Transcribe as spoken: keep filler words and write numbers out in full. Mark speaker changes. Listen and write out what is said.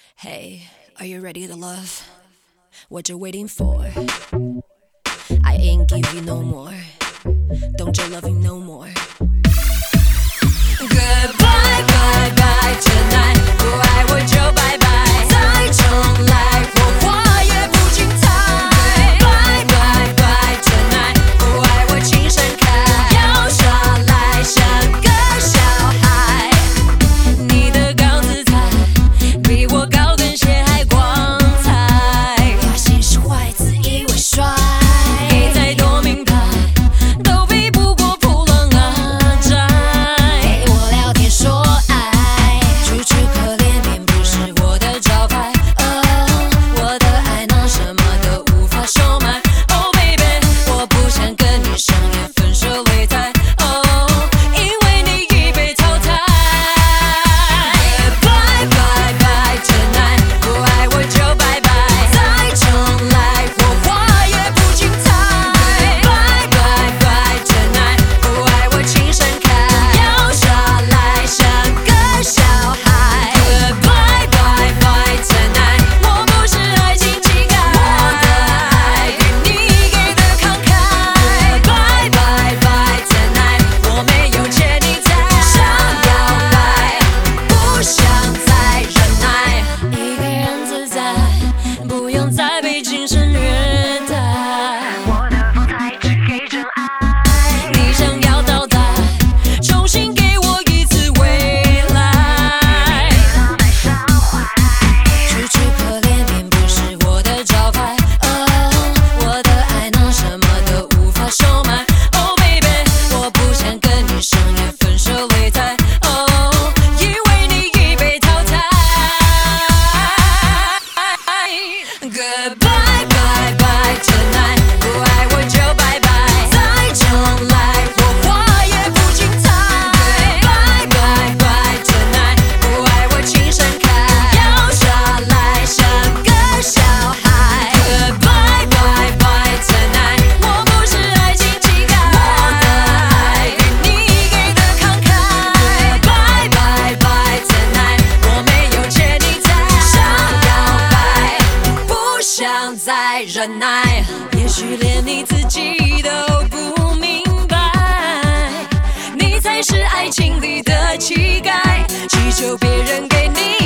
Speaker 1: Hey, are you ready to love? What you waiting for? I ain't give you no more. Don't you love me no more? Goodbye, bye, bye tonight. 不爱我就拜拜，再重来，我话也不精彩。Bye, bye, bye tonight. 不爱我轻声开，要耍赖像个小孩。你的高姿态比我高跟鞋还光彩，发型是坏，自以为帅，你再多名牌都比不过普朗阿宅。陪我聊天说爱，楚楚可怜并不是我的招牌。哦，我的爱拿什么都无法收买。Oh baby， 我不想跟你上演分手擂台。哦，因为你已被淘汰。Goodbye, bye, bye tonight. 不爱我就拜拜，再重来，我话也不精彩。Bye, bye, bye tonight. 不爱我轻声开，要耍赖像个小孩。Goodbye, bye, bye tonight. 我不是爱情乞丐，我的爱比你给的慷慨。Bye, bye, bye tonight. 我没有欠你债，想要拜，不想再忍耐，一个人自在，不用再被精神虐待。我的风采只给真爱，你想要倒带，重新给我一次未来。楚楚可怜并不是我的招牌。哦，我的爱拿什么都无法收买。Oh baby， 我不想跟你上演分手擂台。哦，因为你已被淘汰。Goodbye, bye, bye tonight. 不爱我就拜拜，再重来，我话也不精彩。Bye, bye, bye tonight. 不爱我轻声开，要耍赖像个小孩。Goodbye, bye, bye tonight. 我不是爱情乞丐，我的爱比你给的慷慨。Bye, bye, bye tonight. 我没有欠你债，想要拜，不想再忍耐，也许连你自己都不明白，你才是爱情里的乞丐，祈求别人给你